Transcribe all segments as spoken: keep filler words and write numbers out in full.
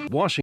Washington.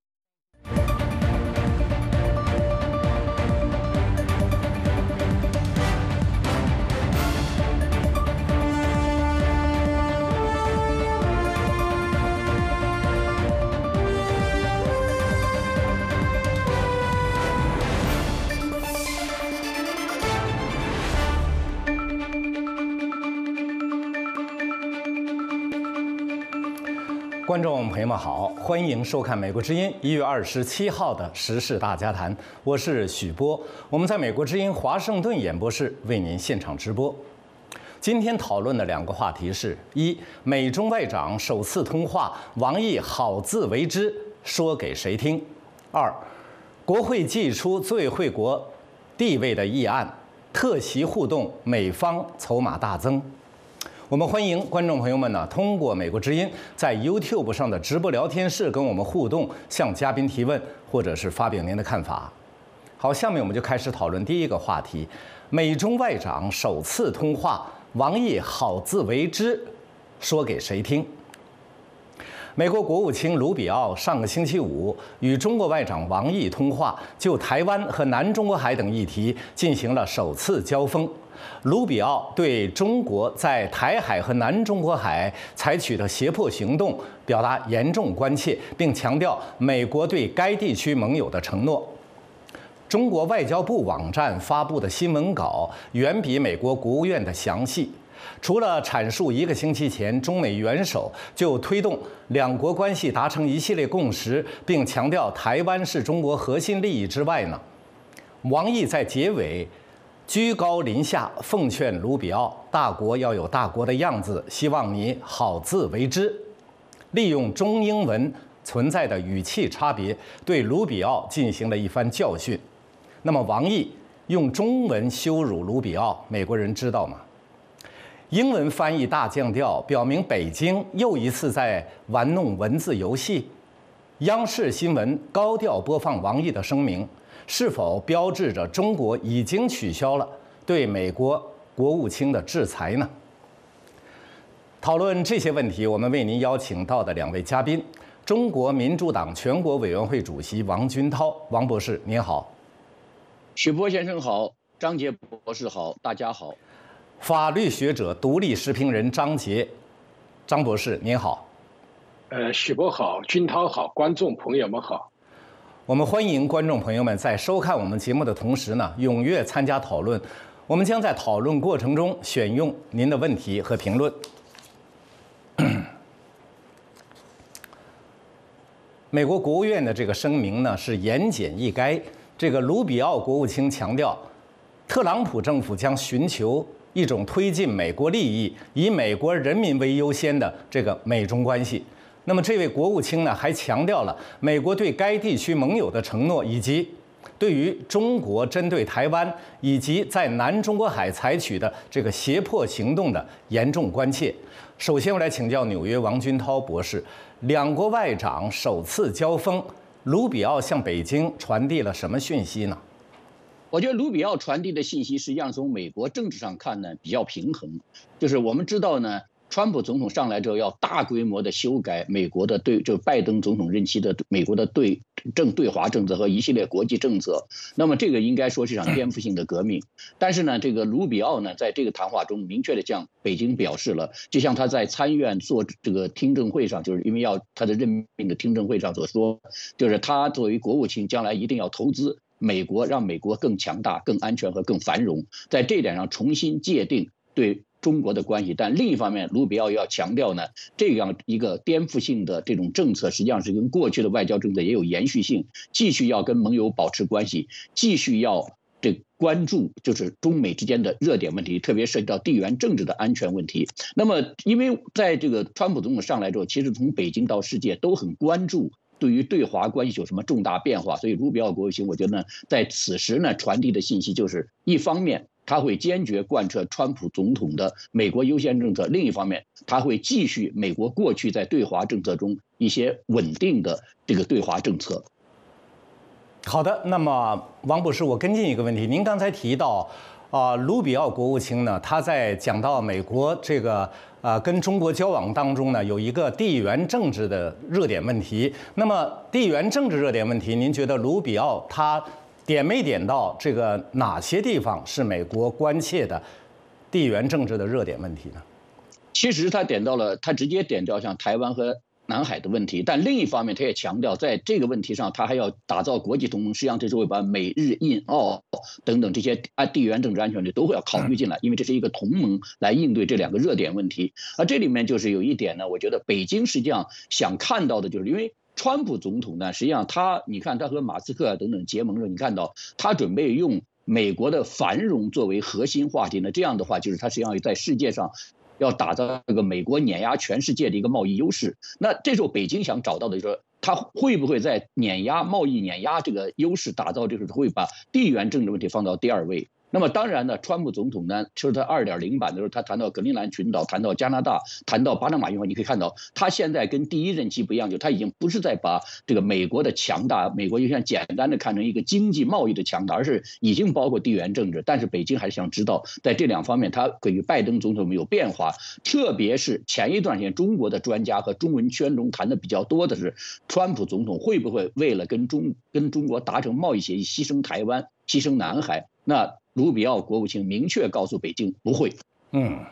观众朋友们好，欢迎收看《美国之音》一月二十七号的时事大家谈，我是许波，我们在美国之音华盛顿演播室为您现场直播。今天讨论的两个话题是：一、美中外长首次通话，王毅好自为之，说给谁听；二、国会祭出最惠国地位的议案，特席互动，美方筹码大增。我们欢迎观众朋友们呢，通过美国之音在 YouTube 上的直播聊天室跟我们互动，向嘉宾提问，或者是发表您的看法。好，下面我们就开始讨论第一个话题：美中外长首次通话，王毅好自为之，说给谁听？美国国务卿卢比奥上个星期五与中国外长王毅通话，就台湾和南中国海等议题进行了首次交锋。卢比奥对中国在台海和南中国海采取的胁迫行动表达严重关切，并强调美国对该地区盟友的承诺。中国外交部网站发布的新闻稿远比美国国务院的详细。除了阐述一个星期前中美元首就推动两国关系达成一系列共识，并强调台湾是中国核心利益之外呢，王毅在结尾居高临下奉劝卢比奥，大国要有大国的样子，希望你好自为之。利用中英文存在的语气差别，对卢比奥进行了一番教训。那么王毅用中文羞辱卢比奥，美国人知道吗？英文翻译大降调，表明北京又一次在玩弄文字游戏。央视新闻高调播放王毅的声明，是否标志着中国已经取消了对美国国务卿的制裁呢？讨论这些问题，我们为您邀请到的两位嘉宾：中国民主党全国委员会主席王军涛，王博士您好。 许波先生好，张杰博士好，大家好。 法律学者、独立时评人张杰，张博士您好。 呃，许波好，军涛好，观众朋友们好。 我们欢迎观众朋友们在收看我们节目的同时呢，踊跃参加讨论。我们将在讨论过程中选用您的问题和评论。美国国务院的这个声明呢是言简意赅。这个卢比奥国务卿强调，特朗普政府将寻求一种推进美国利益、以美国人民为优先的这个美中关系。那么，这位国务卿呢，还强调了美国对该地区盟友的承诺，以及对于中国针对台湾以及在南中国海采取的这个胁迫行动的严重关切。首先，我来请教纽约王军涛博士，两国外长首次交锋，卢比奥向北京传递了什么讯息呢？ 我觉得卢比奥传递的信息，实际上从美国政治上看呢，比较平衡。就是我们知道呢，川普总统上来之后，要大规模的修改美国的对，就拜登总统任期的美国的对政对华政策和一系列国际政策。那么这个应该说是一场颠覆性的革命。但是呢，这个卢比奥呢，在这个谈话中明确的向北京表示了，就像他在参议院做这个听证会上，就是因为要他的任命的听证会上所说，就是他作为国务卿，将来一定要投资美国，让美国更强大、更安全和更繁荣，在这点上重新界定对中国的关系。但另一方面，卢比奥要强调呢，这样一个颠覆性的这种政策，实际上是跟过去的外交政策也有延续性，继续要跟盟友保持关系，继续要这关注就是中美之间的热点问题，特别涉及到地缘政治的安全问题。那么，因为在这个川普总统上来之后，其实从北京到世界都很关注对于对华关系有什么重大变化，所以卢比奥国务卿，我觉得呢，在此时呢传递的信息就是，一方面他会坚决贯彻川普总统的美国优先政策，另一方面他会继续美国过去在对华政策中一些稳定的这个对华政策。 好的，那么王博士，我跟进一个问题，您刚才提到， 啊，卢比奥国务卿呢，他在讲到美国这个呃跟中国交往当中呢，有一个地缘政治的热点问题。那么地缘政治热点问题，您觉得卢比奥他点没点到这个哪些地方是美国关切的地缘政治的热点问题呢？ 其实他点到了，他直接点到像台湾和南海的问题，但另一方面，他也强调，在这个问题上，他还要打造国际同盟。实际上，这是会把美日印澳等等这些按地缘政治安全问题都会要考虑进来，因为这是一个同盟来应对这两个热点问题。而这里面就是有一点呢，我觉得北京实际上想看到的就是，因为川普总统呢，实际上他，你看他和马斯克啊等等结盟的时候，你看到他准备用美国的繁荣作为核心话题呢，这样的话，就是他实际上在世界上要打造这个美国碾压全世界的一个贸易优势。那这时候北京想找到的就是说，他会不会在碾压贸易碾压这个优势打造，就是会把地缘政治问题放到第二位。那么当然呢，川普总统呢，就是他 二点零 版的时候，他谈到格陵兰群岛，谈到加拿大，谈到巴拿马运河，你可以看到，他现在跟第一任期不一样，就他已经不是在把这个美国的强大，美国就像简单的看成一个经济贸易的强大，而是已经包括地缘政治。但是北京还是想知道，在这两方面，他给予拜登总统有变化。特别是前一段时间，中国的专家和中文圈中谈的比较多的是，川普总统会不会为了跟中跟中国达成贸易协议，牺牲台湾，牺牲南海？那卢比奥国务卿明确告诉北京不会。 嗯，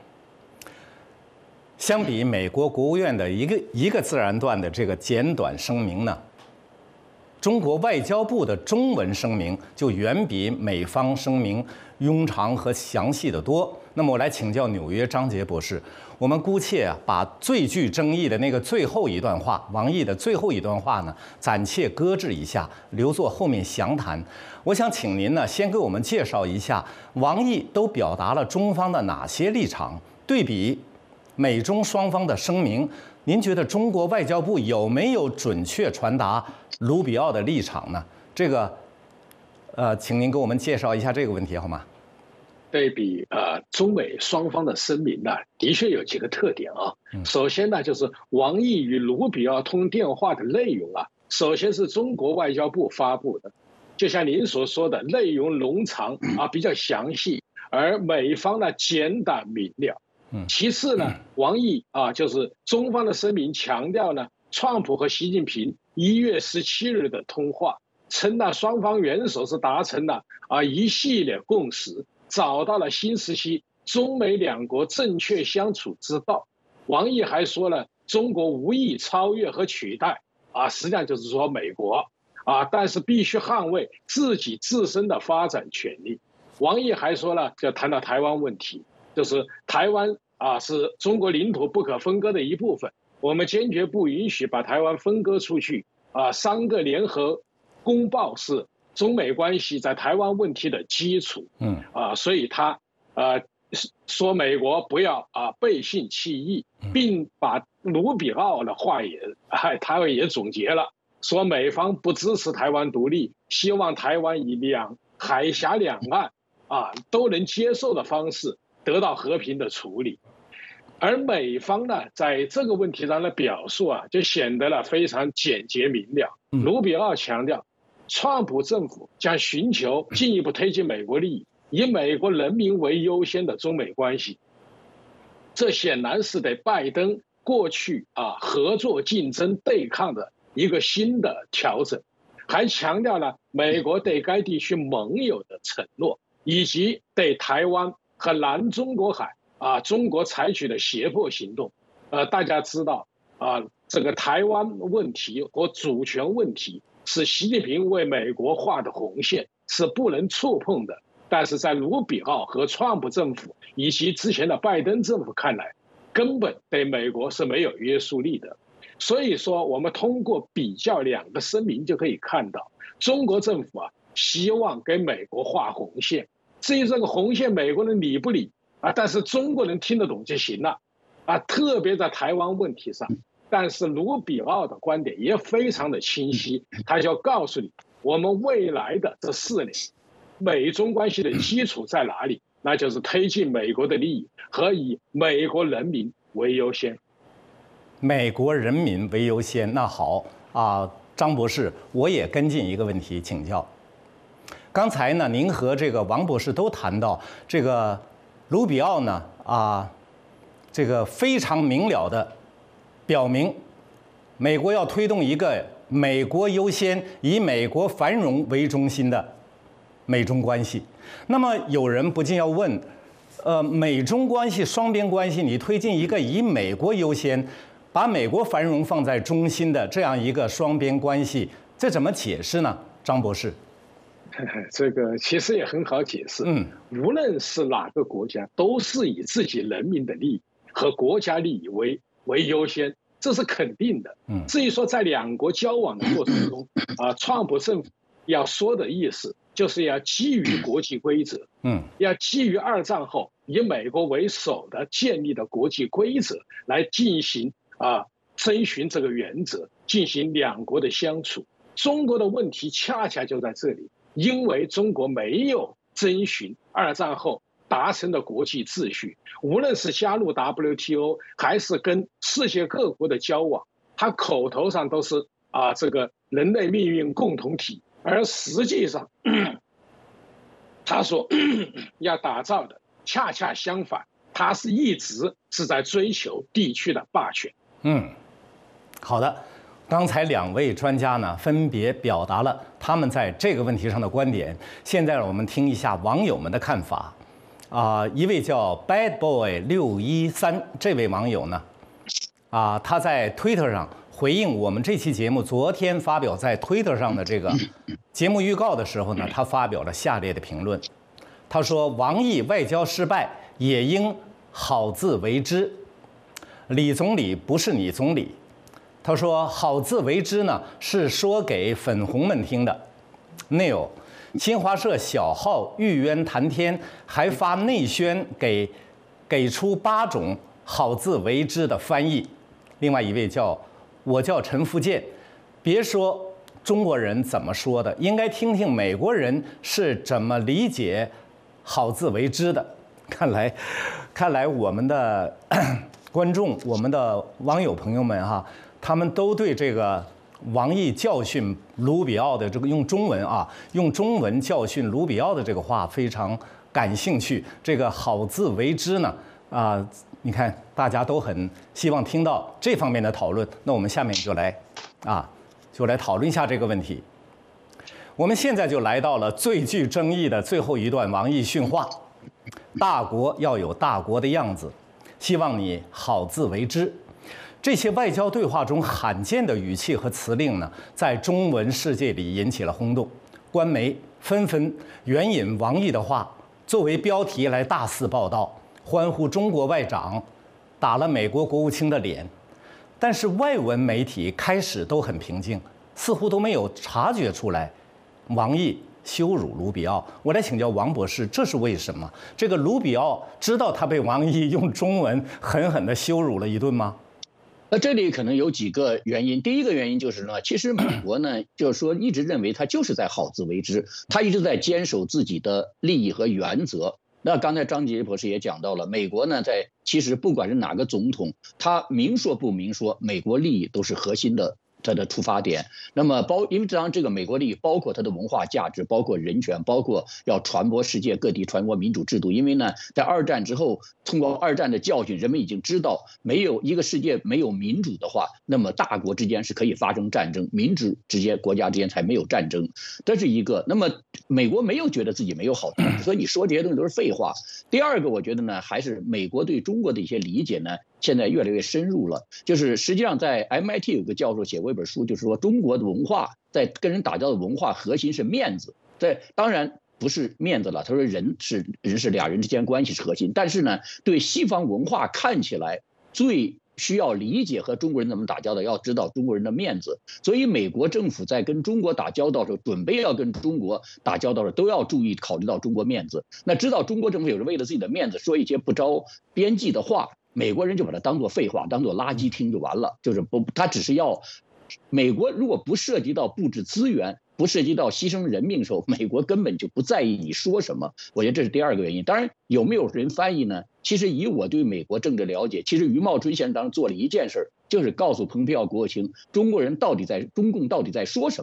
相比美国国务院的一个一个自然段的这个简短声明呢，中国外交部的中文声明就远比美方声明庸长和详细的多。那么我来请教纽约张杰博士，我们姑且啊把最具争议的那个最后一段话，王毅的最后一段话呢，暂且搁置一下，留作后面详谈。我想请您呢，先给我们介绍一下王毅都表达了中方的哪些立场，对比美中双方的声明，您觉得中国外交部有没有准确传达卢比奥的立场呢？这个，呃，请您给我们介绍一下这个问题好吗？ 对比呃中美双方的声明呢，的确有几个特点啊。首先呢，就是王毅与卢比奥通电话的内容啊，首先是中国外交部发布的，就像您所说的，内容冗长啊，比较详细，而美方呢简短明了。其次呢，王毅啊，就是中方的声明强调呢，川普和习近平一月十七日的通话，称呢双方元首是达成了啊一系列共识，找到了新时期中美两国正确相处之道。王毅还说了，中国无意超越和取代啊，实际上就是说美国啊，但是必须捍卫自己自身的发展权利。王毅还说了，就谈到台湾问题，就是台湾啊是中国领土不可分割的一部分，我们坚决不允许把台湾分割出去啊。三个联合公报是中美关系在台湾问题的基础，嗯啊，所以他呃说美国不要啊背信弃义，并把卢比奥的话也他也总结了，说美方不支持台湾独立，希望台湾以两海峡两岸啊都能接受的方式得到和平的处理。而美方呢，在这个问题上的表述啊，就显得了非常简洁明了。卢比奥强调，川普政府将寻求进一步推进美国利益，以美国人民为优先的中美关系。这显然是对拜登过去啊合作、竞争、对抗的一个新的调整，还强调了美国对该地区盟友的承诺，以及对台湾和南中国海啊中国采取的胁迫行动。呃，大家知道啊，这个台湾问题和主权问题是习近平为美国画的红线，是不能触碰的。但是在卢比奥和川普政府以及之前的拜登政府看来，根本对美国是没有约束力的。所以说，我们通过比较两个声明就可以看到，中国政府啊希望给美国画红线，至于这个红线美国人理不理啊，但是中国人听得懂就行了啊。特别在台湾问题上，但是卢比奥的观点也非常的清晰，他就告诉你，我们未来的这四年，美中关系的基础在哪里？那就是推进美国的利益和以美国人民为优先。 美国人民为优先，那好啊，张博士，我也跟进一个问题请教。 刚才呢，您和这个王博士都谈到这个卢比奥呢啊，这个非常明了的表明，美国要推动一个美国优先、以美国繁荣为中心的美中关系。那么有人不禁要问，呃，美中关系、双边关系，你推进一个以美国优先、把美国繁荣放在中心的这样一个双边关系，这怎么解释呢？张博士， 这个其实也很好解释。嗯，无论是哪个国家，都是以自己人民的利益和国家利益为为优先，这是肯定的。嗯，至于说在两国交往的过程中，啊，川普政府要说的意思，就是要基于国际规则，嗯，要基于二战后以美国为首的建立的国际规则来进行啊遵循这个原则，进行两国的相处。中国的问题恰恰就在这里，因为中国没有遵循二战后达成的国际秩序，无论是加入 W T O 还是跟世界各国的交往，他口头上都是啊这个人类命运共同体，而实际上他说要打造的恰恰相反，他是一直是在追求地区的霸权。 嗯，好的。刚才两位专家呢，分别表达了他们在这个问题上的观点。现在我们听一下网友们的看法。啊、呃，一位叫 Bad Boy 六一三这位网友呢，啊、呃，他在 Twitter 上回应我们这期节目昨天发表在 Twitter 上的这个节目预告的时候呢，他发表了下列的评论。他说：“王毅外交失败，也应好自为之。李总理不是你总理。”他说：“好自为之呢，是说给粉红们听的。” Neil， 新华社小号玉渊谈天还发内宣给给出八种好自为之的翻译。另外一位叫我叫陈福建，别说中国人怎么说的，应该听听美国人是怎么理解好自为之的。看来，看来我们的观众、我们的网友朋友们哈。他们都对这个王毅教训卢比奥的这个用中文啊，用中文教训卢比奥的这个话非常感兴趣。这个好自为之呢，啊，你看大家都很希望听到这方面的讨论。那我们下面就来啊，就来讨论一下这个问题。我们现在就来到了最具争议的最后一段王毅训话：大国要有大国的样子，希望你好自为之。这些外交对话中罕见的语气和辞令呢，在中文世界里引起了轰动，官媒纷纷援引王毅的话作为标题来大肆报道，欢呼中国外长打了美国国务卿的脸。但是外文媒体开始都很平静，似乎都没有察觉出来王毅羞辱卢比奥。我来请教王博士，这是为什么？这个卢比奥知道他被王毅用中文狠狠地羞辱了一顿吗？ 那这里可能有几个原因。第一个原因就是呢，其实美国呢，就是说一直认为他就是在好自为之，他一直在坚守自己的利益和原则。那刚才张杰博士也讲到了，美国呢，在其实不管是哪个总统，他明说不明说，美国利益都是核心的。它的出发点，那么包因为这样这个美国利益包括它的文化价值，包括人权，包括要传播世界各地传播民主制度。因为呢，在二战之后，通过二战的教训，人们已经知道，没有一个世界没有民主的话，那么大国之间是可以发生战争，民主之间国家之间才没有战争。这是一个。那么美国没有觉得自己没有好处，所以你说这些东西都是废话。第二个，我觉得呢，还是美国对中国的一些理解呢，现在越来越深入了。就是实际上在 M I T 有个教授写过一本书，就是说中国的文化在跟人打交道的文化核心是面子。对，当然不是面子了，他说人是人是俩人之间关系是核心，但是呢，对西方文化看起来最需要理解和中国人怎么打交道，要知道中国人的面子。所以美国政府在跟中国打交道的时候，准备要跟中国打交道的时候，都要注意考虑到中国面子。那知道中国政府有时为了自己的面子说一些不着边际的话，美国人就把它当作废话，当作垃圾听就完了。就是不，他只是要美国如果不涉及到布置资源，不涉及到牺牲人命的时候，美国根本就不在意你说什么。我觉得这是第二个原因。当然，有没有人翻译呢？其实以我对美国政治了解，其实余茂春先生当时做了一件事，就是告诉蓬佩奥国务卿，中国人到底在中共到底在说什么。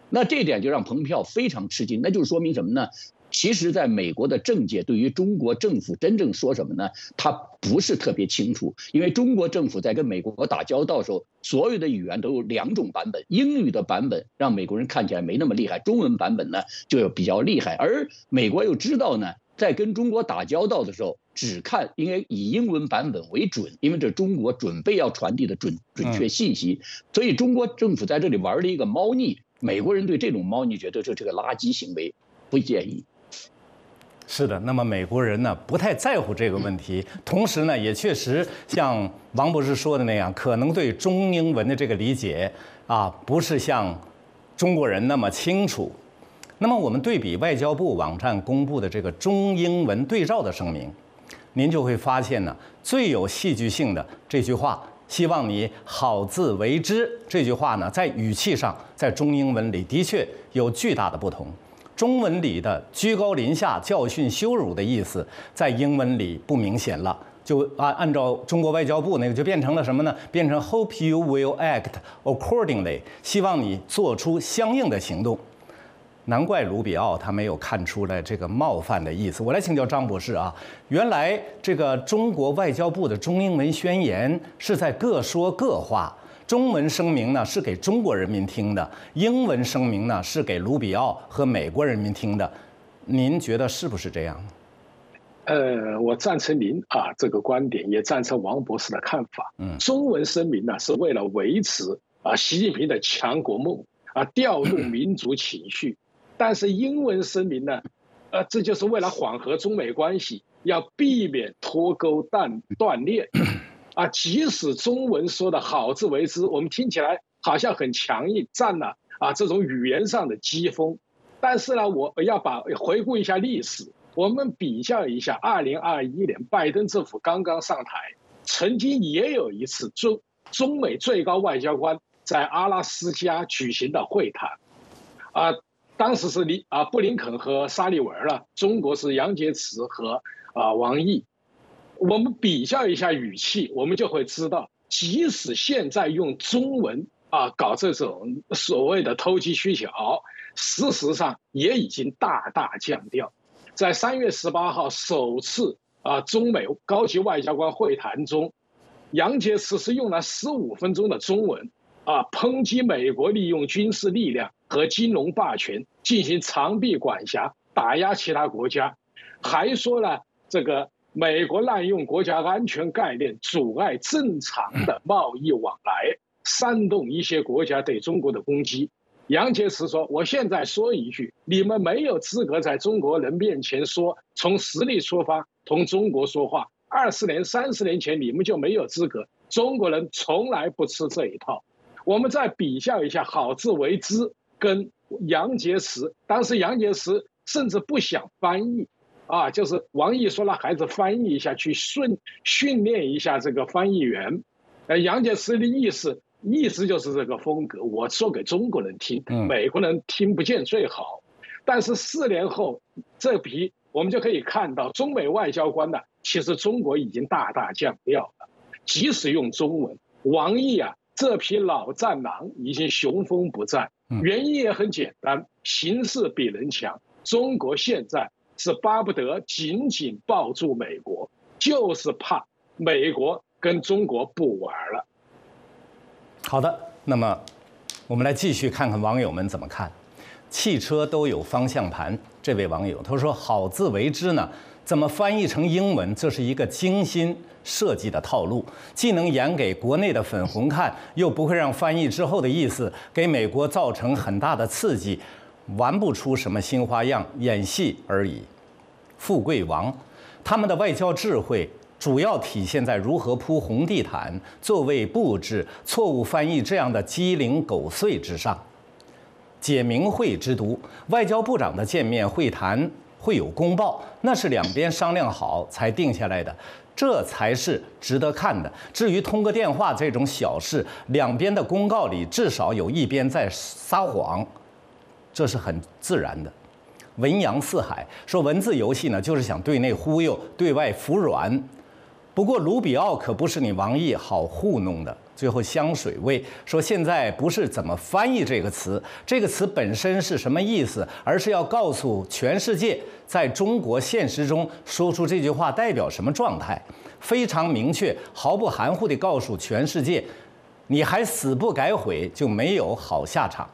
那这一点就让蓬佩奥非常吃惊，那就是说明什么呢？其实，在美国的政界，对于中国政府真正说什么呢？他不是特别清楚，因为中国政府在跟美国打交道的时候，所有的语言都有两种版本，英语的版本让美国人看起来没那么厉害，中文版本呢就有比较厉害。而美国又知道呢，在跟中国打交道的时候，只看应该以英文版本为准，因为这中国准备要传递的准准确信息，所以中国政府在这里玩了一个猫腻。美国人对这种猫腻觉得这是个垃圾行为，不建议。 是的，那么美国人呢不太在乎这个问题，同时呢也确实像王博士说的那样，可能对中英文的这个理解啊不是像中国人那么清楚。那么我们对比外交部网站公布的这个中英文对照的声明，您就会发现呢，最有戏剧性的这句话“希望你好自为之”这句话呢，在语气上，在中英文里的确有巨大的不同。中文里的居高临下、教训、羞辱的意思，在英文里不明显了。就按按照中国外交部那个，就变成了什么呢？变成 Hope you will act accordingly， 希望你做出相应的行动。难怪卢比奥他没有看出来这个冒犯的意思。我来请教张博士啊，原来这个中国外交部的中英文宣言是在各说各话。中文声明呢是给中国人民听的，英文声明呢是给卢比奥和美国人民听的，您觉得是不是这样？ 呃，我赞成您啊这个观点，也赞成王博士的看法。嗯，中文声明呢是为了维持啊习近平的强国梦啊，调动民族情绪，但是英文声明呢，呃，这就是为了缓和中美关系，要避免脱钩断断裂。啊，即使中文说的好自为之，我们听起来好像很强硬，占了啊这种语言上的机锋。但是呢，我要把回顾一下历史，我们比较一下，二零二一年拜登政府刚刚上台，曾经也有一次中中美最高外交官在阿拉斯加举行的会谈，啊，当时是林啊布林肯和沙利文了，中国是杨洁篪和啊王毅。我们比较一下语气，我们就会知道，即使现在用中文啊搞这种所谓的投机取巧，事实上也已经大大降调。在三月十八号首次啊中美高级外交官会谈中，杨洁篪是用了十五分钟的中文啊抨击美国利用军事力量和金融霸权进行长臂管辖，打压其他国家，还说了这个。美国滥用国家安全概念，阻碍正常的贸易往来，煽动一些国家对中国的攻击。杨洁篪说：“我现在说一句，你们没有资格在中国人面前说从实力出发同中国说话。二十年、三十年前你们就没有资格，中国人从来不吃这一套。”我们再比较一下好自为之跟杨洁篪，当时杨洁篪甚至不想翻译。啊，就是王毅说了，孩子翻译一下，去训训练一下这个翻译员。呃，杨洁篪的意思意思就是这个风格，我说给中国人听，美国人听不见最好。但是四年后，这批我们就可以看到，中美外交官呢，其实中国已经大大降调了。即使用中文，王毅啊，这匹老战狼已经雄风不再。原因也很简单，形势比人强。中国现在是巴不得紧紧抱住美国，就是怕美国跟中国不玩了。 好的，那么我们来继续看看网友们怎么看。汽车都有方向盘，这位网友他说：“好自为之呢，怎么翻译成英文？这是一个精心设计的套路，既能演给国内的粉红看，又不会让翻译之后的意思给美国造成很大的刺激。”玩不出什么新花样，演戏而已。富贵王，他们的外交智慧主要体现在如何铺红地毯、座位布置、错误翻译这样的鸡零狗碎之上。解明会之都，外交部长的见面会谈会有公报，那是两边商量好才定下来的，这才是值得看的。至于通个电话这种小事，两边的公告里至少有一边在撒谎。这是很自然的。文扬四海说文字游戏呢，就是想对内忽悠，对外服软。不过卢比奥可不是你王毅好糊弄的。 最后香水味，说现在不是怎么翻译这个词，这个词本身是什么意思，而是要告诉全世界，在中国现实中说出这句话代表什么状态，非常明确，毫不含糊地告诉全世界，你还死不改悔，就没有好下场。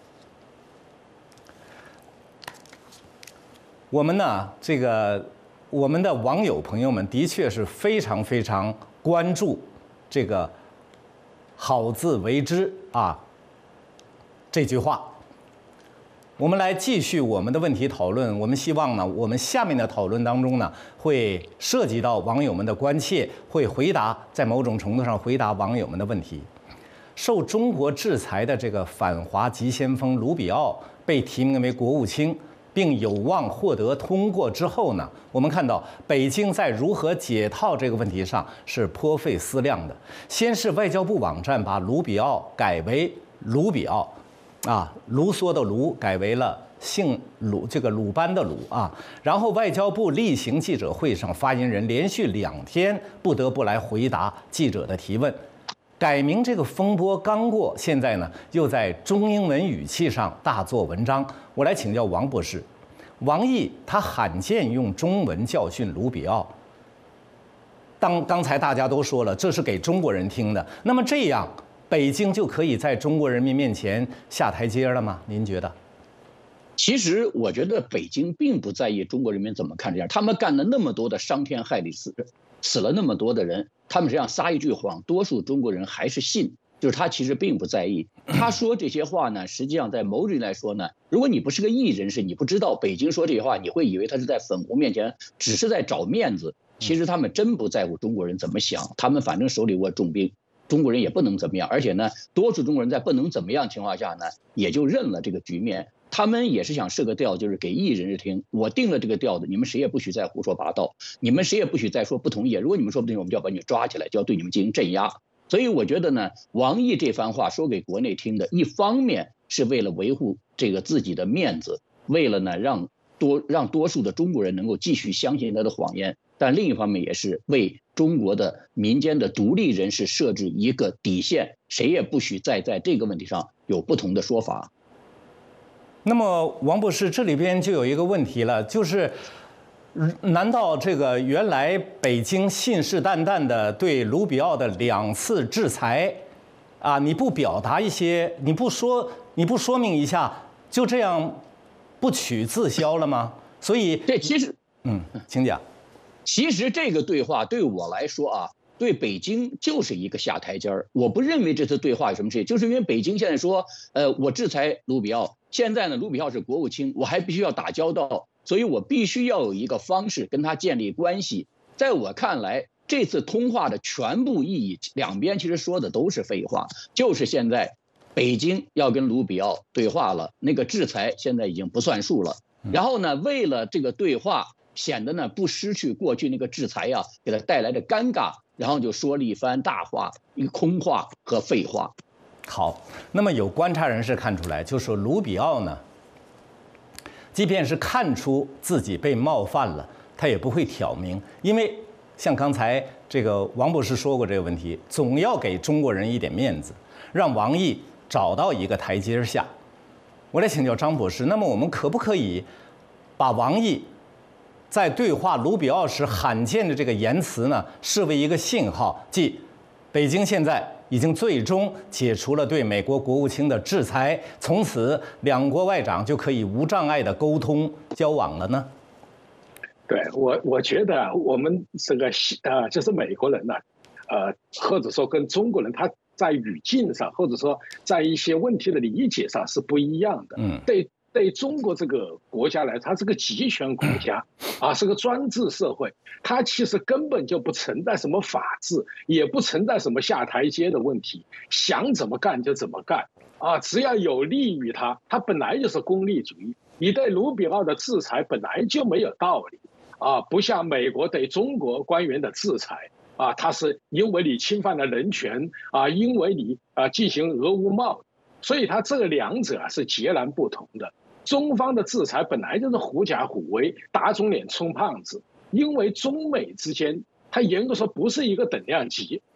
我们呢，这个我们的网友朋友们的确是非常非常关注这个好自为之啊这句话。我们来继续我们的问题讨论。我们希望呢，我们下面的讨论当中呢，会涉及到网友们的关切，会回答，在某种程度上回答网友们的问题。受中国制裁的这个反华急先锋卢比奥被提名为国务卿，并有望获得通过之后呢，我们看到北京在如何解套这个问题上是颇费思量的。先是外交部网站把卢比奥改为卢比奥，啊，卢梭的卢改为了姓鲁，这个鲁班的鲁啊。然后外交部例行记者会上，发言人连续两天不得不来回答记者的提问。改名这个风波刚过，现在呢又在中英文语气上大做文章。我来请教王博士，王毅他罕见用中文教训卢比奥。当刚才大家都说了，这是给中国人听的，那么这样北京就可以在中国人民面前下台阶了吗？您觉得？ 其实我觉得北京并不在意中国人民怎么看这样，他们干了那么多的伤天害理事，死了那么多的人，他们这样撒一句谎，多数中国人还是信，就是他其实并不在意。他说这些话呢，实际上在某种意义来说呢，如果你不是个艺人士，你不知道北京说这些话，你会以为他是在粉红面前只是在找面子。其实他们真不在乎中国人怎么想，他们反正手里握重兵，中国人也不能怎么样。而且呢，多数中国人在不能怎么样情况下呢，也就认了这个局面。他们也是想设个调，就是给艺人士听，我定了这个调子，你们谁也不许再胡说八道，你们谁也不许再说不同意。如果你们说不同意，我们就要把你抓起来，就要对你们进行镇压。所以我觉得呢，王毅这番话说给国内听的，一方面是为了维护这个自己的面子，为了呢让多让多数的中国人能够继续相信他的谎言，但另一方面也是为中国的民间的独立人士设置一个底线，谁也不许再在这个问题上有不同的说法。 那么王博士，这里边就有一个问题了，就是难道这个原来北京信誓旦旦的对卢比奥的两次制裁啊，你不表达一些，你不说，你不说明一下，就这样不取自消了吗？所以这其实嗯，请讲。 其实这个对话对我来说啊，对北京就是一个下台阶儿。我不认为这次对话有什么事，就是因为北京现在说，呃，我制裁卢比奥，现在呢，卢比奥是国务卿，我还必须要打交道，所以我必须要有一个方式跟他建立关系。在我看来，这次通话的全部意义，两边其实说的都是废话，就是现在北京要跟卢比奥对话了，那个制裁现在已经不算数了。然后呢，为了这个对话，显得呢不失去过去那个制裁呀、啊、给他带来的尴尬，然后就说了一番大话、一个空话和废话。 好，那么有观察人士看出来，就说卢比奥呢，即便是看出自己被冒犯了，他也不会挑明，因为像刚才这个王博士说过这个问题，总要给中国人一点面子，让王毅找到一个台阶下。我来请教张博士，那么我们可不可以把王毅在对话卢比奥时罕见的这个言辞呢，视为一个信号，即北京现在已经最终解除了对美国国务卿的制裁，从此两国外长就可以无障碍的沟通交往了呢？ 对我，我觉得我们这个呃，就是美国人呢，呃，或者说跟中国人，他在语境上，或者说在一些问题的理解上是不一样的。嗯，对。对中国这个国家来说，它是个集权国家啊，是个专制社会，它其实根本就不存在什么法治，也不存在什么下台阶的问题，想怎么干就怎么干啊，只要有利于它，它本来就是功利主义。你对卢比奥的制裁本来就没有道理啊，不像美国对中国官员的制裁啊，它是因为你侵犯了人权啊，因为你啊进行俄乌贸易，所以它这两者是截然不同的。中方的制裁本来就是狐假虎威、打肿脸充胖子，因为中美之间，它严格说不是一个等量级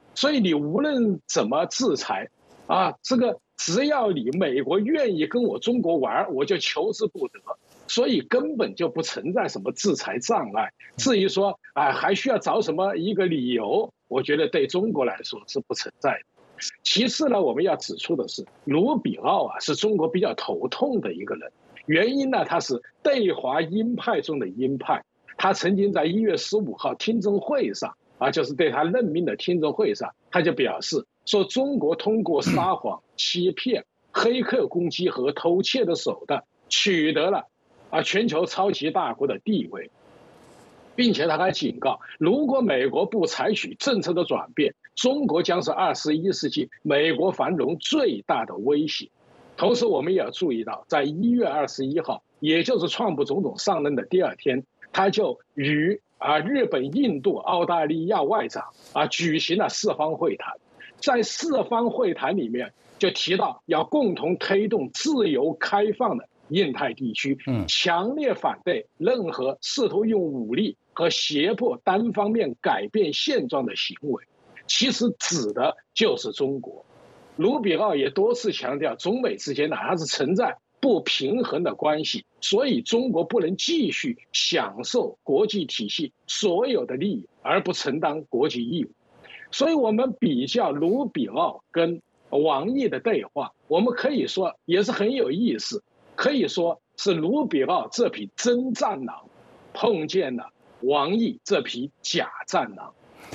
所以你无论怎么制裁，啊，这个只要你美国愿意跟我中国玩，我就求之不得。所以根本就不存在什么制裁障碍。至于说啊，还需要找什么一个理由，我觉得对中国来说是不存在的。其次呢，我们要指出的是，卢比奥啊是中国比较头痛的一个人。原因呢，他是对华鹰派中的鹰派。他曾经在一月十五号听证会上啊，就是对他任命的听证会上，他就表示说，中国通过撒谎、欺骗、黑客攻击和偷窃的手段，取得了啊全球超级大国的地位，并且他还警告，如果美国不采取政策的转变，中国将是二十一世纪美国繁荣最大的威胁。同时，我们也要注意到，在一月二十一号，也就是川普总统上任的第二天，他就与啊日本、印度、澳大利亚外长啊举行了四方会谈。在四方会谈里面，就提到要共同推动自由开放的印太地区，强烈反对任何试图用武力和胁迫单方面改变现状的行为。其实指的就是中国。卢比奥也多次强调，中美之间呢还是存在不平衡的关系，所以中国不能继续享受国际体系所有的利益而不承担国际义务。所以我们比较卢比奥跟王毅的对话，我们可以说也是很有意思，可以说是卢比奥这匹真战狼碰见了王毅这匹假战狼。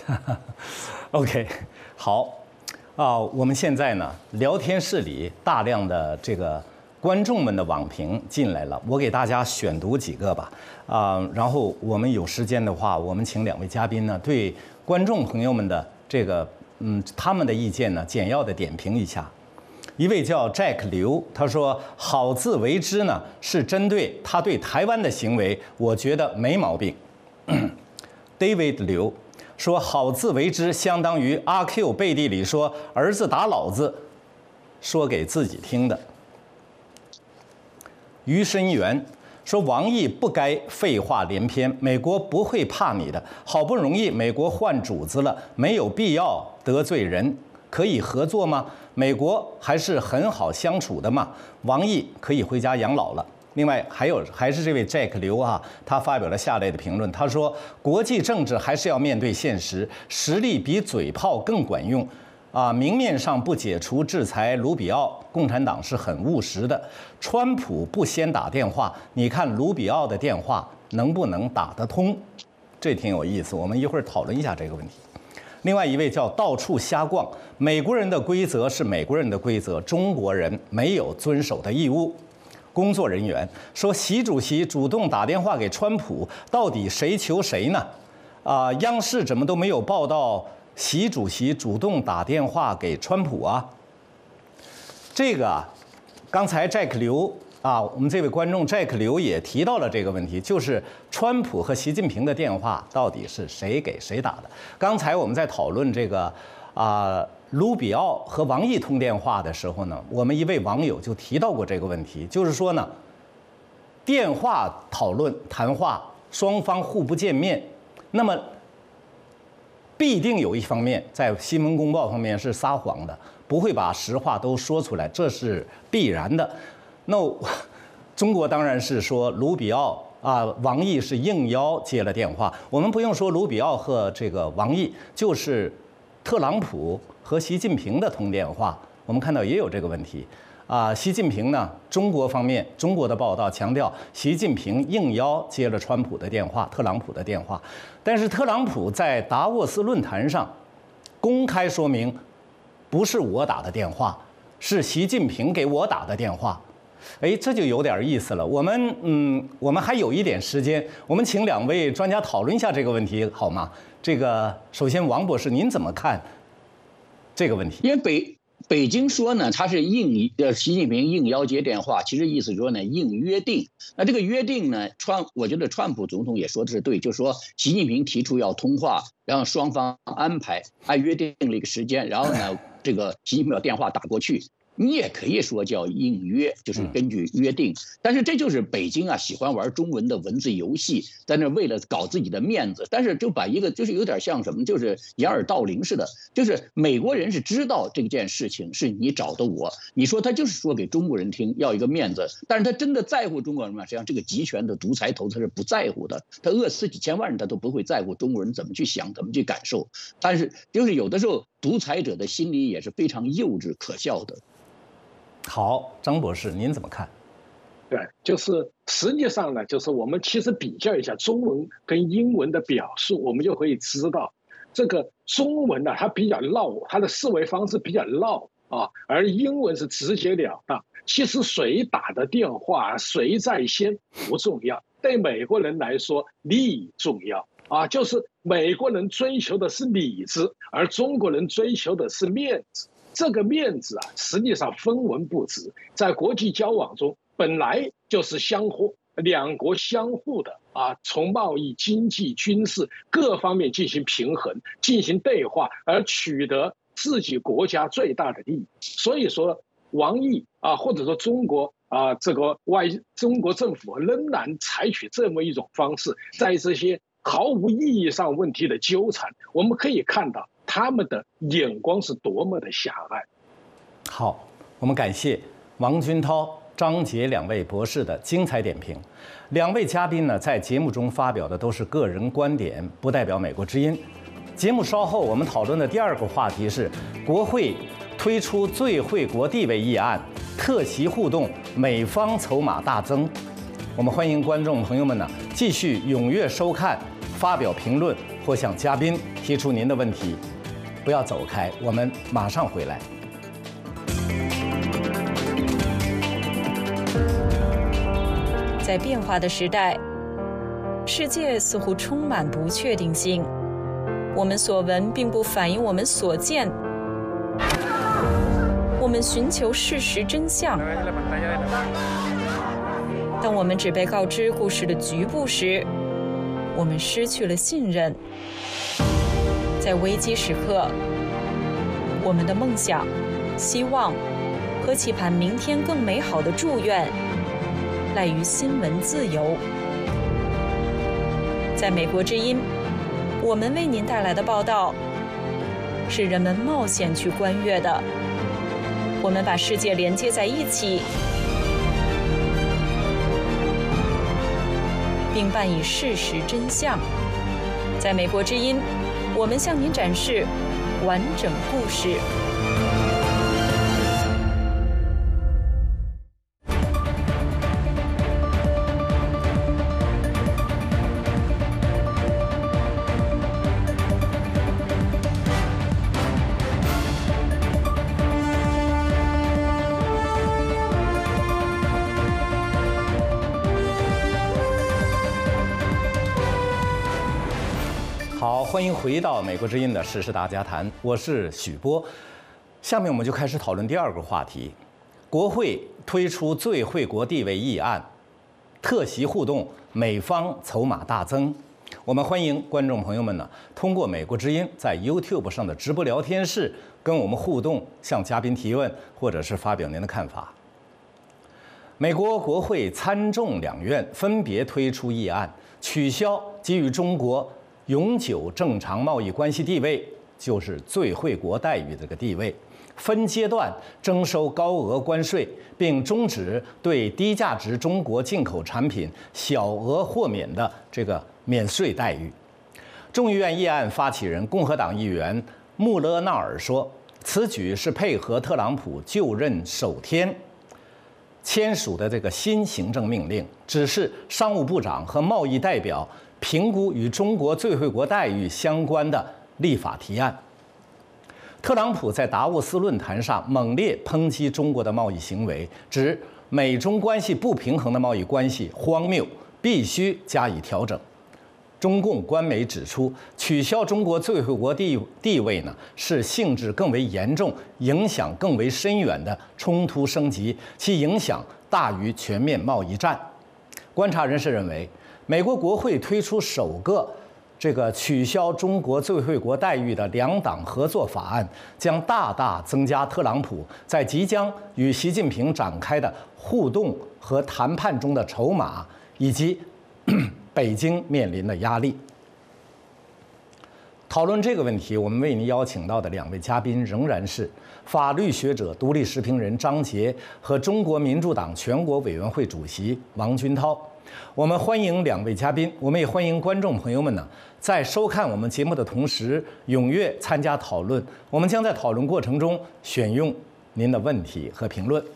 OK， 好啊，我们现在呢，聊天室里大量的这个观众们的网评进来了，我给大家选读几个吧。啊，然后我们有时间的话，我们请两位嘉宾呢，对观众朋友们的这个嗯他们的意见呢，简要的点评一下。一位叫 Jack 刘，他说好自为之呢，是针对他对台湾的行为，我觉得没毛病。David 刘说好自为之相当于阿 Q 背地里说儿子打老子，说给自己听的。于深元说王毅不该废话连篇，美国不会怕你的，好不容易美国换主子了，没有必要得罪人，可以合作吗？美国还是很好相处的嘛，王毅可以回家养老了。另外还有还是这位 Jack 刘啊，他发表了下列的评论，他说国际政治还是要面对现实，实力比嘴炮更管用啊！明面上不解除制裁卢比奥，共产党是很务实的。川普不先打电话，你看卢比奥的电话能不能打得通？这挺有意思，我们一会儿讨论一下这个问题。另外一位叫到处瞎逛，美国人的规则是美国人的规则，中国人没有遵守的义务。工作人员说，习主席主动打电话给川普，到底谁求谁呢？啊，央视怎么都没有报道习主席主动打电话给川普啊？这个啊，刚才 Jack 刘啊，我们这位观众 Jack 刘也提到了这个问题，就是川普和习近平的电话到底是谁给谁打的？刚才我们在讨论这个啊。卢比奥和王毅通电话的时候呢，我们一位网友就提到过这个问题，就是说呢，电话讨论谈话，双方互不见面，那么必定有一方面在新闻公报方面是撒谎的，不会把实话都说出来，这是必然的。那中国当然是说卢比奥啊，王毅是应邀接了电话，我们不用说卢比奥和这个王毅，就是特朗普和习近平的通电话，我们看到也有这个问题啊。习近平呢，中国方面中国的报道强调，习近平应邀接了川普的电话、特朗普的电话，但是特朗普在达沃斯论坛上公开说明，不是我打的电话，是习近平给我打的电话。哎，这就有点意思了。我们嗯，我们还有一点时间，我们请两位专家讨论一下这个问题，好吗？这个首先，王博士，您怎么看这个问题？ 因为北北京说呢，他是应呃习近平应邀接电话，其实意思说呢应约定。那这个约定呢，川我觉得川普总统也说的是对，就是说习近平提出要通话，然后双方安排按约定了一个时间，然后呢这个习近平把电话打过去。 你也可以说叫应约，就是根据约定。但是这就是北京啊喜欢玩中文的文字游戏，在那为了搞自己的面子，但是就把一个就是有点像什么，就是掩耳盗铃似的，就是美国人是知道这件事情是你找的我，你说他就是说给中国人听要一个面子，但是他真的在乎中国人吗？实际上这个集权的独裁头他是不在乎的，他饿死几千万人他都不会在乎中国人怎么去想怎么去感受，但是就是有的时候独裁者的心理也是非常幼稚可笑的。 好，张博士您怎么看？ 对，就是实际上呢，就是我们其实比较一下中文跟英文的表述，我们就可以知道，这个中文呢它比较绕，它的思维方式比较绕啊，而英文是直截了当。其实谁打的电话谁在先不重要，对美国人来说利重要啊，就是美国人追求的是里子，而中国人追求的是面子。这个面子啊，实际上分文不值，在国际交往中本来就是相互两国相互的啊，从贸易、经济、军事各方面进行平衡、进行对话，而取得自己国家最大的利益。所以说，王毅啊，或者说中国啊，这个外中国政府仍然采取这么一种方式，在这些毫无意义上问题的纠缠，我们可以看到他们的眼光是多么的狭隘。 好，我们感谢王军涛、张杰两位博士的精彩点评。两位嘉宾呢，在节目中发表的都是个人观点，不代表美国之音。节目稍后我们讨论的第二个话题是国会推出最惠国地位议案，特席互动，美方筹码大增。我们欢迎观众朋友们呢继续踊跃收看，发表评论或向嘉宾提出您的问题。不要走开，我们马上回来。 在变化的时代，世界似乎充满不确定性。我们所闻并不反映我们所见。我们寻求事实真相，当我们只被告知故事的局部时，我们失去了信任。在危机时刻，我们的梦想、希望和期盼明天更美好的祝愿，赖于新闻自由。在美国之音，我们为您带来的报道是人们冒险去观阅的。我们把世界连接在一起，并伴以事实真相。在美国之音，我们向您展示完整故事。 好，欢迎回到美国之音的时事大家谈，我是许波。下面我们就开始讨论第二个话题：国会推出最惠国地位议案，特席互动，美方筹码大增。我们欢迎观众朋友们呢，通过美国之音在 YouTube 上的直播聊天室跟我们互动，向嘉宾提问，或者是发表您的看法。美国国会参众两院分别推出议案，取消给予中国永久正常贸易关系地位，就是最惠国待遇这个地位，分阶段征收高额关税，并终止对低价值中国进口产品小额豁免的这个免税待遇。众议院议案发起人共和党议员穆勒纳尔说，此举是配合特朗普就任首天签署的这个新行政命令，指示商务部长和贸易代表评估与中国最惠国待遇相关的立法提案。特朗普在达沃斯论坛上猛烈抨击中国的贸易行为，指美中关系不平衡的贸易关系荒谬，必须加以调整。中共官媒指出，取消中国最惠国地地位呢，是性质更为严重、影响更为深远的冲突升级，其影响大于全面贸易战。观察人士认为，美国国会推出首个这个取消中国最惠国待遇的两党合作法案，将大大增加特朗普在即将与习近平展开的互动和谈判中的筹码，以及北京面临的压力。讨论这个问题，我们为您邀请到的两位嘉宾仍然是法律学者、独立时评人张杰和中国民主党全国委员会主席王军涛。我们欢迎两位嘉宾，我们也欢迎观众朋友们呢，在收看我们节目的同时，踊跃参加讨论。我们将在讨论过程中选用您的问题和评论。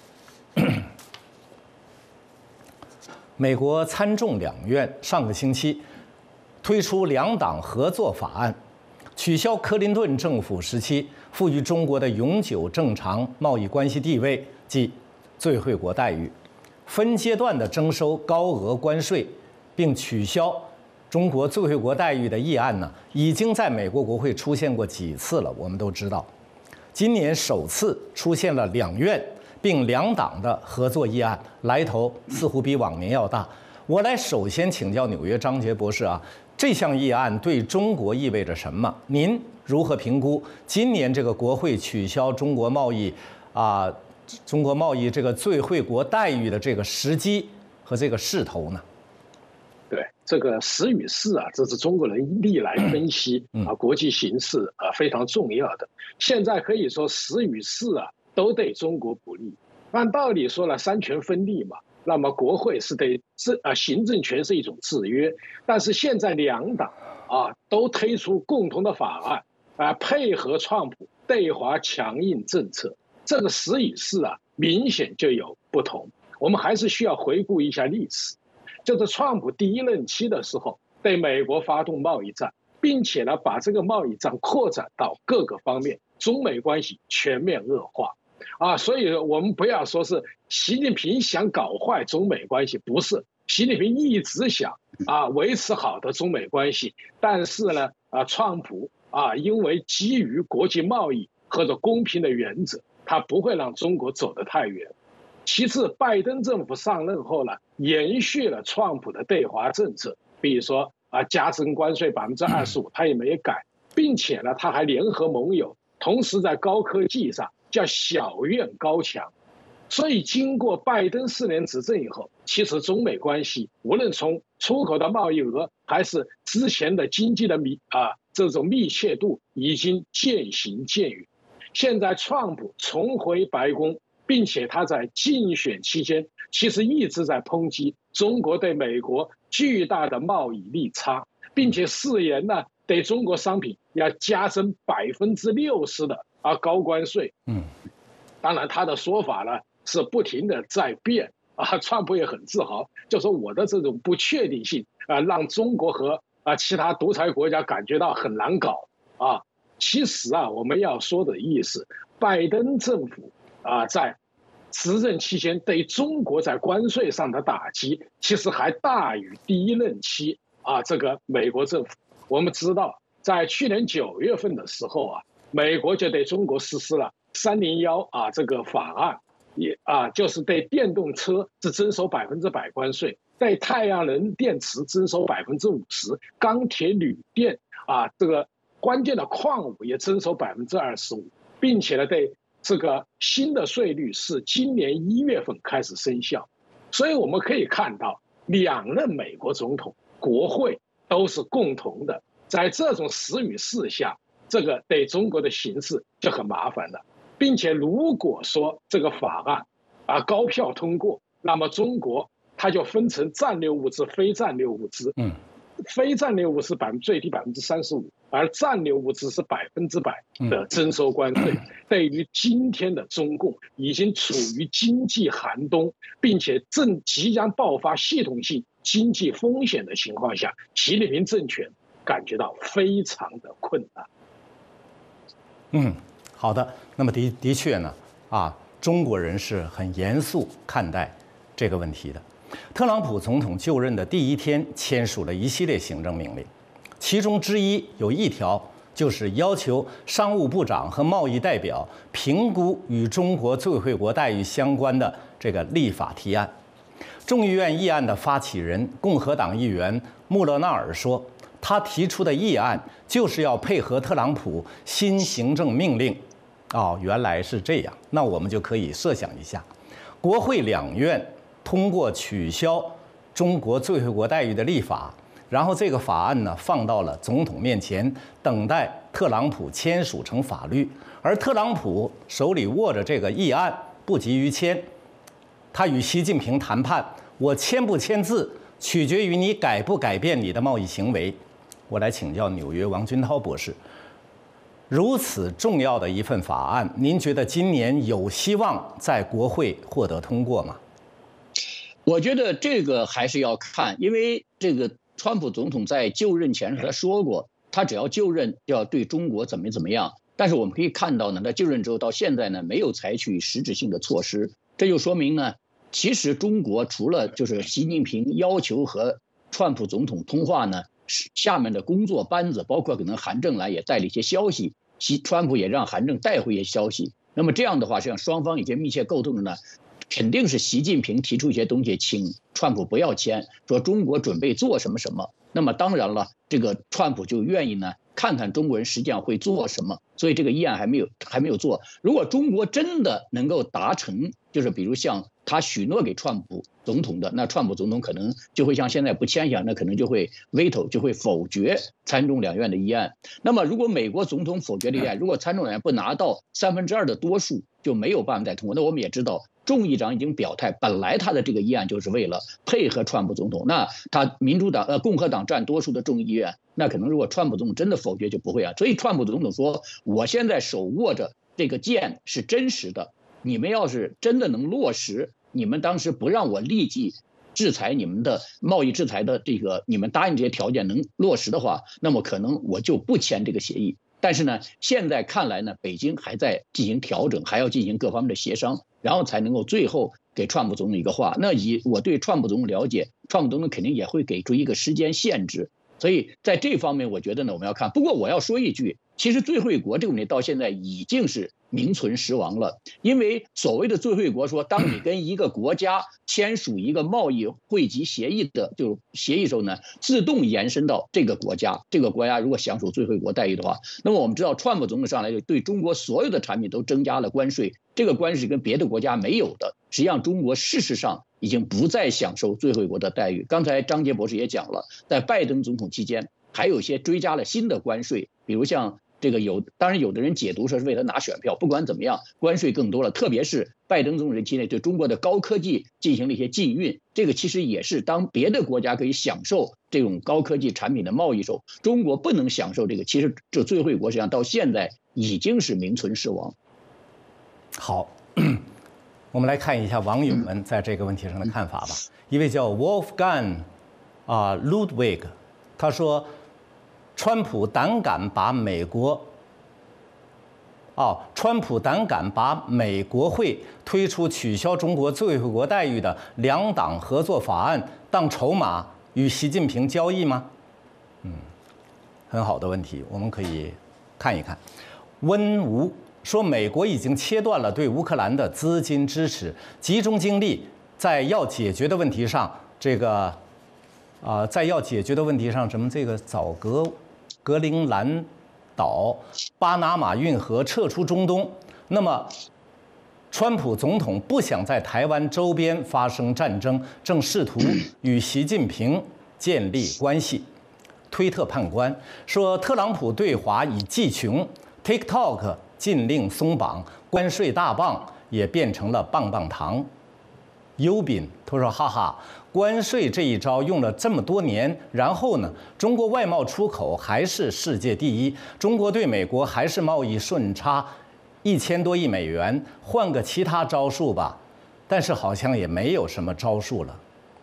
美国参众两院上个星期推出两党合作法案，取消克林顿政府时期赋予中国的永久正常贸易关系地位，即最惠国待遇，分阶段的征收高额关税，并取消中国最惠国待遇的议案呢，已经在美国国会出现过几次了。我们都知道，今年首次出现了两院并两党的合作议案，来头似乎比往年要大。我来首先请教纽约张杰博士啊，这项议案对中国意味着什么？您如何评估今年这个国会取消中国贸易啊、中国贸易这个最惠国待遇的这个时机和这个势头呢？ 对，这个时与势啊，这是中国人历来分析啊国际形势啊非常重要的。现在可以说时与势啊都对中国不利。按道理说了，三权分立嘛。那么国会是对制啊行政权是一种制约，但是现在两党啊都推出共同的法案啊，配合川普对华强硬政策，这个时与势啊明显就有不同。我们还是需要回顾一下历史，就是川普第一任期的时候对美国发动贸易战，并且呢把这个贸易战扩展到各个方面，中美关系全面恶化。啊，所以我们不要说是习近平想搞坏中美关系，不是，习近平一直想啊维持好的中美关系，但是呢，啊，川普啊，因为基于国际贸易或者公平的原则，他不会让中国走得太远。其次，拜登政府上任后呢，延续了川普的对华政策，比如说啊，加征关税百分之二十五，他也没改，并且呢，他还联合盟友，同时在高科技上叫小院高墙。所以经过拜登四年执政以后，其实中美关系无论从出口的贸易额还是之前的经济的密啊这种密切度已经渐行渐远。现在川普重回白宫，并且他在竞选期间其实一直在抨击中国对美国巨大的贸易逆差，并且誓言呢对中国商品要加征百分之六十的啊高关税。嗯，当然他的说法呢是不停的在变啊，川普也很自豪，就说我的这种不确定性啊，让中国和啊其他独裁国家感觉到很难搞啊。其实啊，我们要说的意思，拜登政府啊在执政期间对中国在关税上的打击，其实还大于第一任期啊这个美国政府。我们知道，在去年九月份的时候啊，美国就对中国实施了三零一啊这个法案。也啊，就是对电动车是征收百分之百关税，对太阳能电池征收百分之五十，钢铁、铝电啊，这个关键的矿物也征收百分之二十五，并且呢，对这个新的税率是今年一月份开始生效。所以我们可以看到，两任美国总统国会都是共同的，在这种时与势下，这个对中国的形势就很麻烦了。并且如果说这个法案啊高票通过，那么中国它就分成战略物资、非战略物资。嗯，非战略物资百分最低百分之三十五，而战略物资是百分之百的征收关税。对于今天的中共已经处于经济寒冬，并且正即将爆发系统性经济风险的情况下，习近平政权感觉到非常的困难。 嗯。好的，那么的的确呢，啊，中国人是很严肃看待这个问题的。特朗普总统就任的第一天，签署了一系列行政命令，其中之一有一条就是要求商务部长和贸易代表评估与中国最惠国待遇相关的这个立法提案。众议院议案的发起人共和党议员穆勒纳尔说， 他提出的议案就是要配合特朗普新行政命令。哦，原来是这样，那我们就可以设想一下，国会两院通过取消中国最惠国待遇的立法，然后这个法案呢放到了总统面前，等待特朗普签署成法律。而特朗普手里握着这个议案，不急于签，他与习近平谈判，我签不签字取决于你改不改变你的贸易行为。我来请教纽约王军涛博士，如此重要的一份法案，您觉得今年有希望在国会获得通过吗？ 我觉得这个还是要看，因为这个川普总统在就任前他说过，他只要就任就要对中国怎么怎么样。但是我们可以看到呢，他就任之后到现在呢，没有采取实质性的措施，这就说明呢，其实中国除了就是习近平要求和川普总统通话呢，下面的工作班子，包括可能韩正来也带了一些消息，习川普也让韩正带回一些消息。那么这样的话，实际上双方已经密切沟通的呢，肯定是习近平提出一些东西，请川普不要签，说中国准备做什么什么。那么当然了，这个川普就愿意呢，看看中国人实际上会做什么，所以这个议案还没有还没有做。如果中国真的能够达成，就是比如像他许诺给川普总统的，那川普总统可能就会像现在不签一样，那可能就会 veto 就会否决参众两院的议案。那么如果美国总统否决的议案，如果参众两院不拿到三分之二的多数，就没有办法再通过。那我们也知道，众议长已经表态，本来他的这个议案就是为了配合川普总统。那他民主党呃共和党占多数的众议院，那可能如果川普总统真的否决就不会啊。所以川普总统说，我现在手握着这个剑是真实的，你们要是真的能落实，你们当时不让我立即制裁你们的贸易制裁的这个，你们答应这些条件能落实的话，那么可能我就不签这个协议。但是呢，现在看来呢，北京还在进行调整，还要进行各方面的协商，然后才能够最后给川普总统一个话。那以我对川普总统了解，川普总统肯定也会给出一个时间限制。所以在这方面，我觉得呢，我们要看。不过我要说一句，其实最惠国这个问题到现在已经是名存实亡了，因为所谓的最惠国说，当你跟一个国家签署一个贸易汇集协议的就协议时候呢，自动延伸到这个国家，这个国家如果享受最惠国待遇的话，那么我们知道川普总统上来就对中国所有的产品都增加了关税，这个关税跟别的国家没有的，实际上中国事实上已经不再享受最惠国的待遇。刚才张杰博士也讲了，在拜登总统期间还有一些追加了新的关税，比如像这个有，当然有的人解读说是为了拿选票，不管怎么样，关税更多了。特别是拜登总统期内对中国的高科技进行了一些禁运，这个其实也是当别的国家可以享受这种高科技产品的贸易时候，中国不能享受这个。其实这最惠国实际上到现在已经是名存实亡。 好，我们来看一下网友们在这个问题上的看法吧。一位叫 Wolfgang 啊 Ludwig， 他说，川普胆敢把美国，哦，川普胆敢把美国会推出取消中国最惠国待遇的两党合作法案当筹码与习近平交易吗？嗯，很好的问题，我们可以看一看。温吴说，美国已经切断了对乌克兰的资金支持，集中精力在要解决的问题上。这个啊、呃，在要解决的问题上，什么这个早格格陵兰岛、巴拿马运河撤出中东。那么，川普总统不想在台湾周边发生战争，正试图与习近平建立关系。推特判官说，特朗普对华已技穷 ，TikTok 禁令松绑，关税大棒也变成了棒棒糖。优炳他说：“哈哈，关税这一招用了这么多年，然后呢，中国外贸出口还是世界第一，中国对美国还是贸易顺差一千多亿美元，换个其他招数吧。但是好像也没有什么招数了。”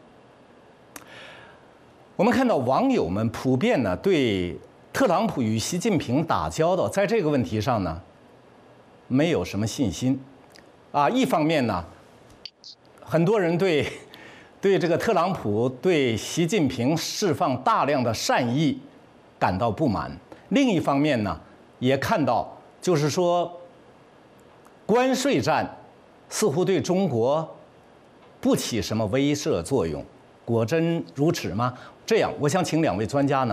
我们看到网友们普遍呢对特朗普与习近平打交道，在这个问题上呢，没有什么信心。啊，一方面呢，很多人对对这个特朗普对习近平释放大量的善意感到不满；另一方面呢，也看到就是说，关税战似乎对中国不起什么威慑作用。果真如此吗？这样，我想请两位专家呢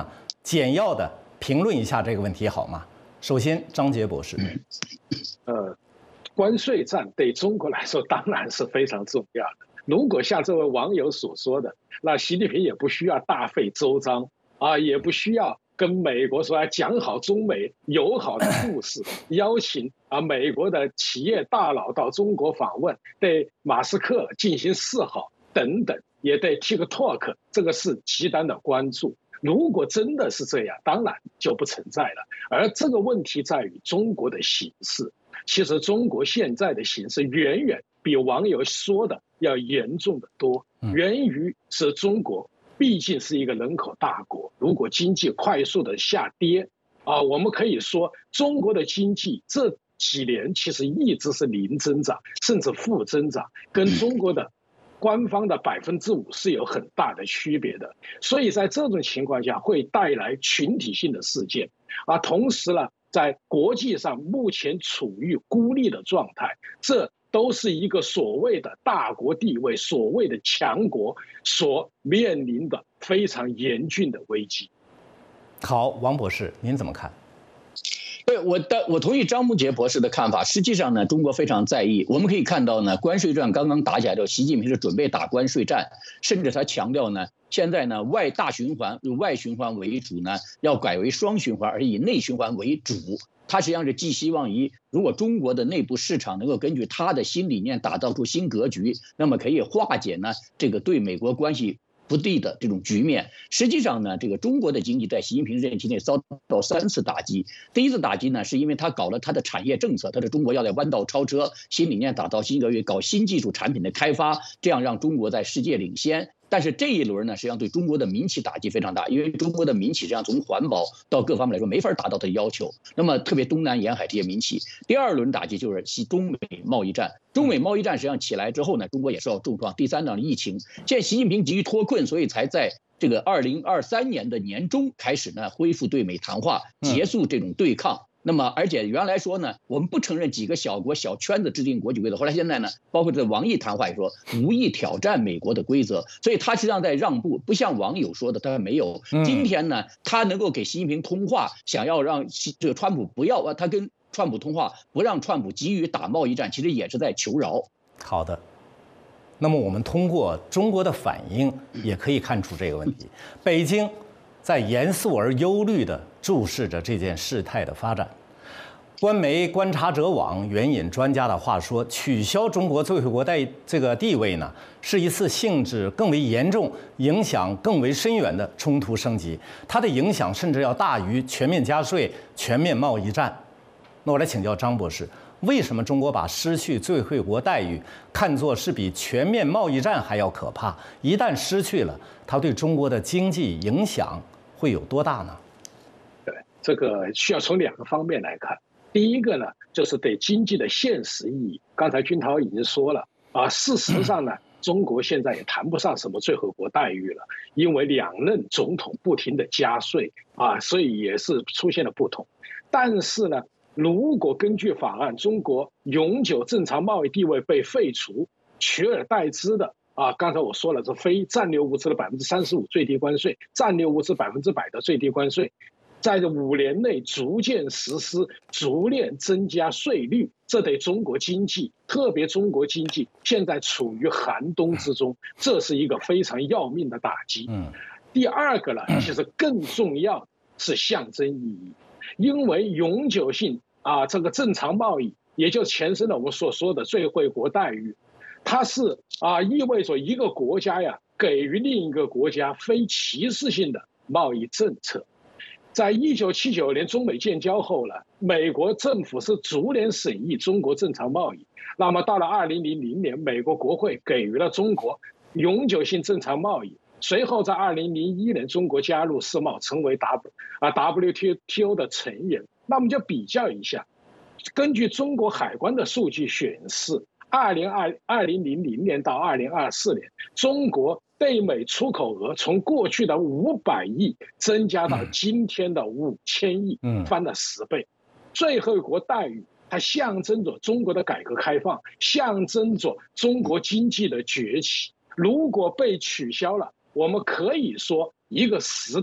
简要的评论一下这个问题好吗？首先，张杰博士。 呃，关税战对中国来说当然是非常重要的。如果像这位网友所说的，那习近平也不需要大费周章啊，也不需要跟美国说讲好中美友好的故事，邀请啊美国的企业大佬到中国访问，对马斯克进行示好等等，也对 TikTok 这个是极端的关注。如果真的是这样，当然就不存在了。而这个问题在于中国的形势。其实中国现在的形势远远比网友说的要严重得多，源于是中国毕竟是一个人口大国，如果经济快速的下跌啊，我们可以说中国的经济这几年其实一直是零增长，甚至负增长，跟中国的官方的百分之五是有很大的区别的。所以在这种情况下会带来群体性的事件啊，同时呢，在国际上目前处于孤立的状态，这都是一个所谓的大国地位、所谓的强国所面临的非常严峻的危机。 好，王博士，您怎么看？ 对，我的我同意张木杰博士的看法。实际上呢，中国非常在意。我们可以看到呢，关税战刚刚打起来之后，习近平是准备打关税战，甚至他强调呢，现在呢外大循环以外循环为主呢，要改为双循环，而以内循环为主。他实际上是寄希望于，如果中国的内部市场能够根据他的新理念打造出新格局，那么可以化解呢这个对美国关系不利的这种局面。实际上呢，这个中国的经济在习近平任期内遭到三次打击。第一次打击呢，是因为他搞了他的产业政策，他的中国要在弯道超车，新理念打造新格局，搞新技术产品的开发，这样让中国在世界领先。但是这一轮呢，实际上对中国的民企打击非常大，因为中国的民企实际上从环保到各方面来说没法达到它的要求。那么特别东南沿海这些民企，第二轮打击就是西中美贸易战。中美贸易战实际上起来之后呢，中国也受到重创。第三呢，疫情，现在习近平急于脱困，所以才在这个二零二三年的年中开始呢恢复对美谈话，结束这种对抗。那么，而且原来说呢，我们不承认几个小国小圈子制定国际规则。后来现在呢，包括这王毅谈话也说无意挑战美国的规则，所以他实际上在让步，不像网友说的他没有。今天呢，他能够给习近平通话，想要让这个川普不要啊，他跟川普通话，不让川普急于打贸易战，其实也是在求饶。 好的。那么我们通过中国的反应也可以看出这个问题。北京在严肃而忧虑地注视着这件事态的发展。官媒观察者网援引专家的话说，取消中国最惠国待这个地位呢，是一次性质更为严重、影响更为深远的冲突升级，它的影响甚至要大于全面加税、全面贸易战。那我来请教张博士，为什么中国把失去最惠国待遇看作是比全面贸易战还要可怕？一旦失去了，它对中国的经济影响会有多大呢？ 对，这个需要从两个方面来看。第一个呢，就是对经济的现实意义。刚才军涛已经说了啊，事实上呢，中国现在也谈不上什么最惠国待遇了，因为两任总统不停的加税啊，所以也是出现了不同。但是呢，如果根据法案，中国永久正常贸易地位被废除，取而代之的啊，刚才我说了，是非战略物资的百分之三十五最低关税，战略物资百分之百的最低关税。在这五年内逐渐实施，逐渐增加税率，这对中国经济，特别中国经济现在处于寒冬之中，这是一个非常要命的打击。嗯，第二个呢，其实更重要是象征意义，因为永久性啊这个正常贸易，也就前身了我们所说的最惠国待遇，它是啊意味着一个国家呀给予另一个国家非歧视性的贸易政策。在一九七九年中美建交后呢，美国政府是逐年审议中国正常贸易。那么到了二零零零年，美国国会给予了中国永久性正常贸易。随后在二零零一年，中国加入世贸，成为 W 啊 W T O 的成员。那我们就比较一下，根据中国海关的数据显示，二零二二零零零年到二零二四年，中国对美出口额从过去的五百亿增加到今天的五千亿，翻了十倍。最惠国待遇，它象征着中国的改革开放，象征着中国经济的崛起。如果被取消了，我们可以说一个时代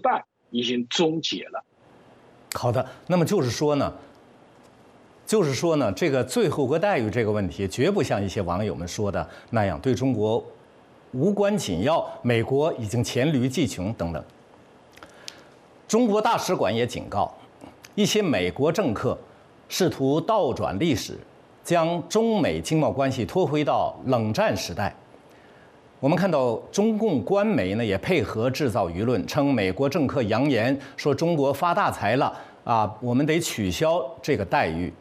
已经终结了。 好的，那么就是说呢，就是说呢，这个最惠国待遇这个问题，绝不像一些网友们说的那样对中国无关紧要，美国已经黔驴技穷等等。中国大使馆也警告，一些美国政客试图倒转历史，将中美经贸关系拖回到冷战时代。我们看到中共官媒呢也配合制造舆论，称美国政客扬言说中国发大财了啊，我们得取消这个待遇。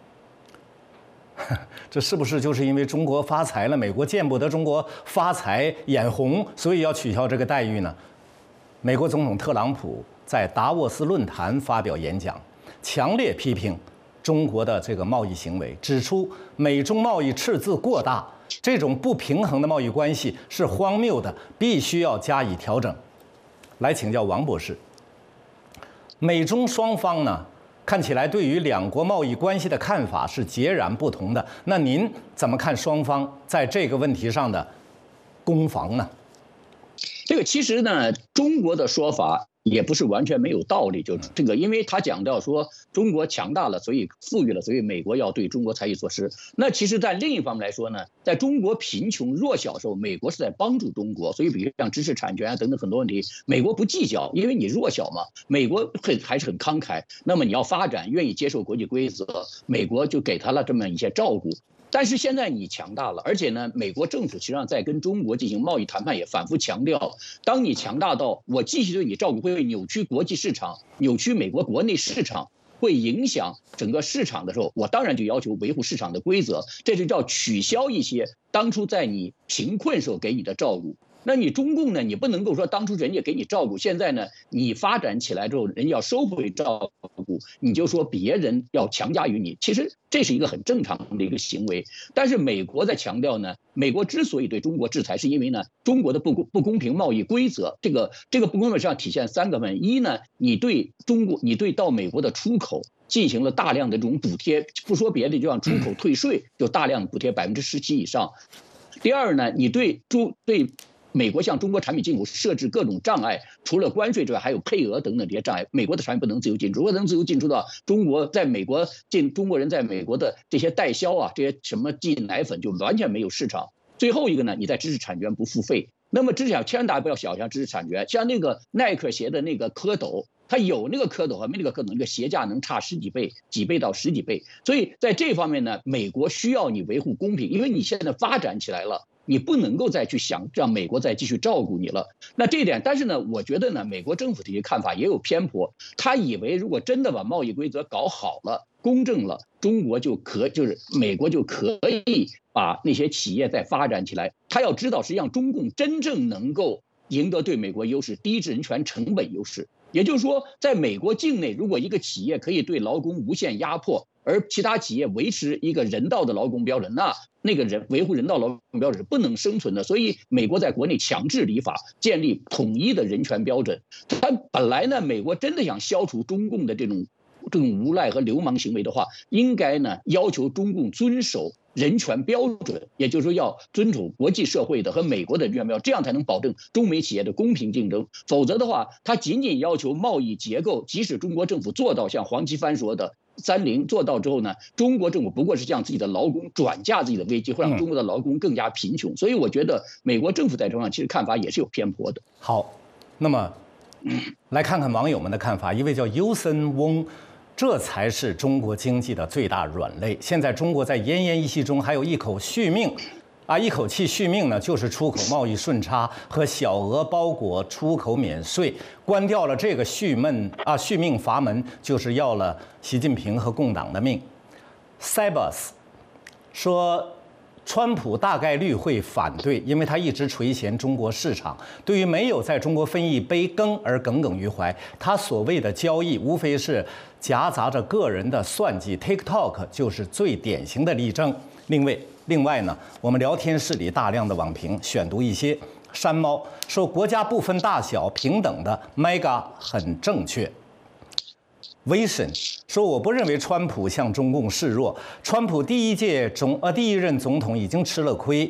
这是不是就是因为中国发财了，美国见不得中国发财眼红，所以要取消这个待遇呢？美国总统特朗普在达沃斯论坛发表演讲，强烈批评中国的这个贸易行为，指出美中贸易赤字过大，这种不平衡的贸易关系是荒谬的，必须要加以调整。来请教王博士，美中双方呢，看起来对于两国贸易关系的看法是截然不同的。那您怎么看双方在这个问题上的攻防呢？ 这个其实呢，中国的说法也不是完全没有道理，就这个，因为他讲到说中国强大了，所以富裕了，所以美国要对中国采取措施。那其实，在另一方面来说呢，在中国贫穷弱小的时候，美国是在帮助中国，所以比如像知识产权啊等等很多问题，美国不计较，因为你弱小嘛，美国很还是很慷慨。那么你要发展，愿意接受国际规则，美国就给他了这么一些照顾。但是现在你强大了，而且呢，美国政府实际上在跟中国进行贸易谈判，也反复强调，当你强大到我继续对你照顾，会扭曲国际市场，扭曲美国国内市场，会影响整个市场的时候，我当然就要求维护市场的规则，这就叫取消一些当初在你贫困时候给你的照顾。那你中共呢？你不能够说当初人家给你照顾，现在呢你发展起来之后，人要收回照顾，你就说别人要强加于你。其实这是一个很正常的一个行为。但是美国在强调呢，美国之所以对中国制裁，是因为呢中国的不公不公平贸易规则。这个这个不公平上体现三个问题：一呢，你对中国你对到美国的出口进行了大量的这种补贴，不说别的，就让出口退税，就大量补贴百分之十七以上。第二呢，你对中对美国向中国产品进口设置各种障碍，除了关税之外，还有配额等等这些障碍。美国的产品不能自由进出，如果能自由进出的，中国在美国进中国人在美国的这些代销啊，这些什么进奶粉就完全没有市场。最后一个呢，你在知识产权不付费。那么知识产权，千万大家不要小看知识产权，像那个耐克鞋的那个蝌蚪，它有那个蝌蚪和没那个蝌蚪，那个鞋价能差十几倍，几倍到十几倍。所以在这方面呢，美国需要你维护公平，因为你现在发展起来了。你不能够再去想让美国再继续照顾你了，那这一点，但是呢，我觉得呢，美国政府这些看法也有偏颇。他以为如果真的把贸易规则搞好了、公正了，中国就可就是美国就可以把那些企业再发展起来。他要知道，实际上中共真正能够赢得对美国优势，低人权成本优势。也就是说，在美国境内，如果一个企业可以对劳工无限压迫，而其他企业维持一个人道的劳工标准，那那个人维护人道劳工标准是不能生存的。所以美国在国内强制立法，建立统一的人权标准。他本来呢，美国真的想消除中共的这种这种无赖和流氓行为的话，应该呢要求中共遵守人权标准，也就是说要遵守国际社会的和美国的人权标准，这样才能保证中美企业的公平竞争。否则的话，他仅仅要求贸易结构，即使中国政府做到像黄奇帆说的三零做到之后呢，中国政府不过是向自己的劳工转嫁自己的危机，会让中国的劳工更加贫穷。所以我觉得美国政府在这上其实看法也是有偏颇的。 好，那么来看看网友们的看法。一位叫优森翁。这才是中国经济的最大软肋。现在中国在奄奄一息中，还有一口续命，啊，一口气续命呢，就是出口贸易顺差和小额包裹出口免税。关掉了这个续命啊续命阀门，就是要了习近平和共党的命。Cybus 说，川普大概率会反对，因为他一直垂涎中国市场，对于没有在中国分一杯羹而耿耿于怀。他所谓的交易，无非是夹杂着个人的算计。TikTok 就是最典型的例证。另外，另外呢，我们聊天室里大量的网评，选读一些。山猫说，国家不分大小，平等的 Mega 很正确。Vision 说，我不认为川普向中共示弱，川普第一届总呃第一任总统已经吃了亏，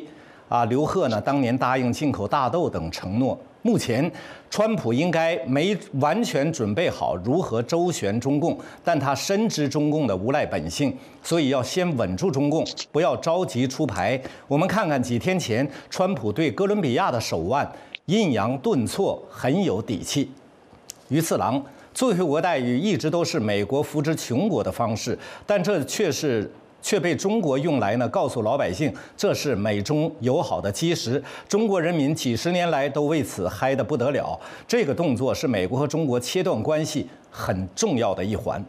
啊，刘鹤呢当年答应进口大豆等承诺。目前，川普应该没完全准备好如何周旋中共，但他深知中共的无赖本性，所以要先稳住中共，不要着急出牌。我们看看几天前川普对哥伦比亚的手腕，抑扬顿挫，很有底气。于次郎，最惠国待遇一直都是美国扶植穷国的方式，但这却是。却被中国用来呢，告诉老百姓这是美中友好的基石。中国人民几十年来都为此嗨得不得了。这个动作是美国和中国切断关系很重要的一环。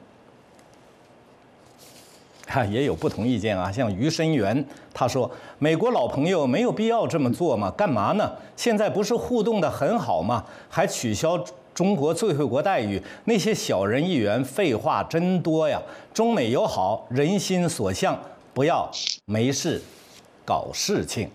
哈，也有不同意见啊，像于深元他说，美国老朋友没有必要这么做嘛，干嘛呢？现在不是互动得很好吗？还取消中国最惠国待遇，那些小人议员废话真多呀！中美友好，人心所向，不要没事搞事情。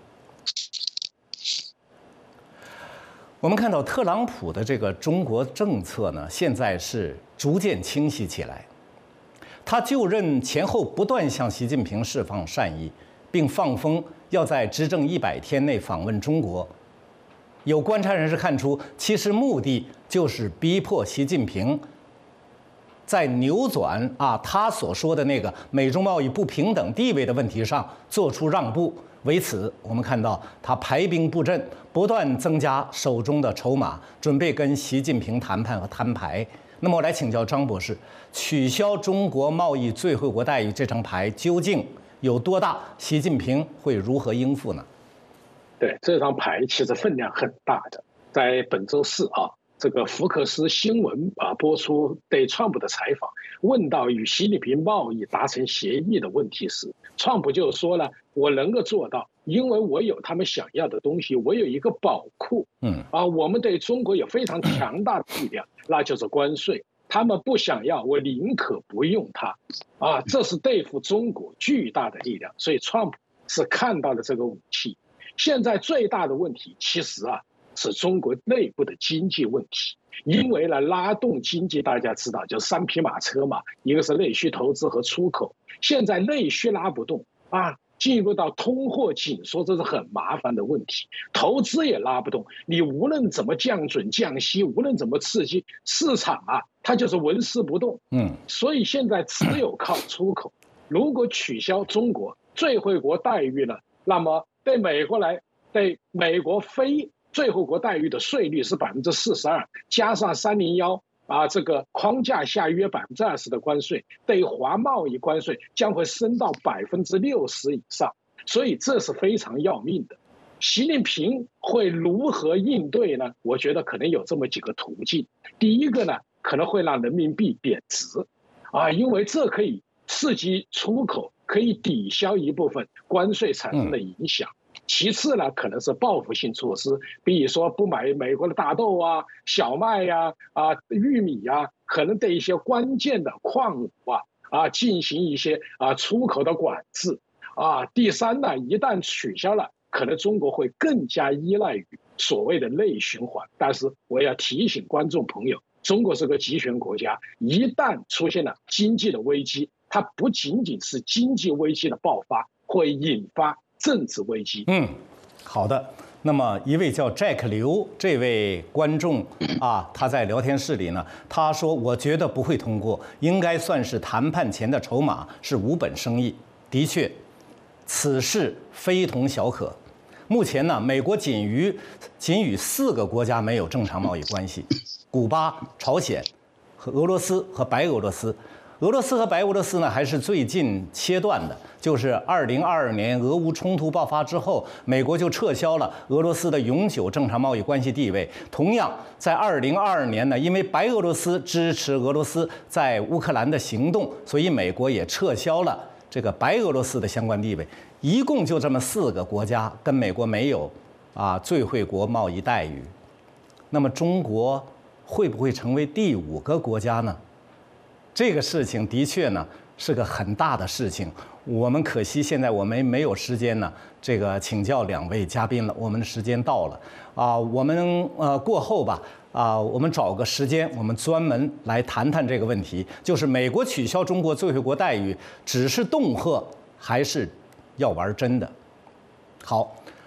我们看到特朗普的这个中国政策呢，现在是逐渐清晰起来。他就任前后不断向习近平释放善意，并放风要在执政一百天内访问中国。有观察人士看出，其实目的就是逼迫习近平在扭转啊他所说的那个美中贸易不平等地位的问题上做出让步。为此，我们看到他排兵布阵，不断增加手中的筹码，准备跟习近平谈判和摊牌。那么，我来请教张博士，取消中国贸易最惠国待遇这张牌究竟有多大？习近平会如何应付呢？ 对，这张牌其实分量很大的。在本周四啊，这个福克斯新闻啊播出对川普的采访，问到与习近平贸易达成协议的问题时，川普就说了：“我能够做到，因为我有他们想要的东西，我有一个宝库。嗯啊，我们对中国有非常强大的力量，那就是关税。他们不想要，我宁可不用它。啊，这是对付中国巨大的力量。所以川普是看到了这个武器。”现在最大的问题其实啊是中国内部的经济问题，因为呢拉动经济大家知道就是三匹马车嘛，一个是内需投资和出口，现在内需拉不动啊，进入到通货紧缩，这是很麻烦的问题，投资也拉不动，你无论怎么降准降息，无论怎么刺激市场啊，它就是纹丝不动。嗯，所以现在只有靠出口。如果取消中国最惠国待遇呢，那么对美国来，对美国非最惠国待遇的税率是百分之四十二，加上三零幺啊这个框架下约百分之二十的关税，对华贸易关税将会升到百分之六十以上，所以这是非常要命的。习近平会如何应对呢？我觉得可能有这么几个途径。第一个呢，可能会让人民币贬值，啊，因为这可以刺激出口，可以抵消一部分关税产生的影响。其次呢，可能是报复性措施，比如说不买美国的大豆啊、小麦呀、啊、啊玉米呀、啊，可能对一些关键的矿物啊啊进行一些啊出口的管制啊。第三呢，一旦取消了，可能中国会更加依赖于所谓的内循环。但是我要提醒观众朋友，中国是个集权国家，一旦出现了经济的危机，它不仅仅是经济危机的爆发，会引发政治危机。 嗯，好的。那么一位叫 Jack 刘这位观众啊，他在聊天室里呢，他说：“我觉得不会通过，应该算是谈判前的筹码，是无本生意。”的确，此事非同小可。目前呢，美国仅与仅与四个国家没有正常贸易关系：古巴、朝鲜、和俄罗斯和白俄罗斯。俄罗斯和白俄罗斯呢，还是最近切断的，就是二零二二年俄乌冲突爆发之后，美国就撤销了俄罗斯的永久正常贸易关系地位。同样，在二零二二年呢，因为白俄罗斯支持俄罗斯在乌克兰的行动，所以美国也撤销了这个白俄罗斯的相关地位。一共就这么四个国家跟美国没有啊最惠国贸易待遇。那么中国会不会成为第五个国家呢？这个事情的确呢是个很大的事情，我们可惜现在我们没有时间呢，这个请教两位嘉宾了，我们的时间到了啊，我们呃过后吧啊，我们找个时间，我们专门来谈谈这个问题，就是美国取消中国最惠国待遇，只是恫吓还是要玩真的？好。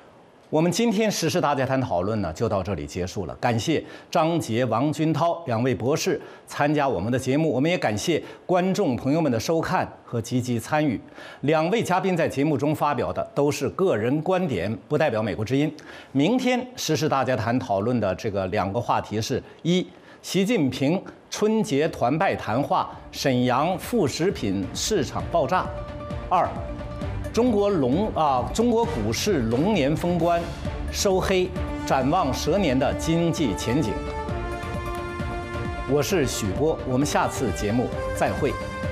我们今天时事大家谈讨论呢，就到这里结束了。感谢张杰、王军涛两位博士参加我们的节目，我们也感谢观众朋友们的收看和积极参与。两位嘉宾在节目中发表的都是个人观点，不代表美国之音。明天时事大家谈讨论的这个两个话题是：一、习近平春节团拜谈话，沈阳副食品市场爆炸；二、中国龙啊，中国股市龙年封关收黑，展望蛇年的经济前景。我是许波，我们下次节目再会。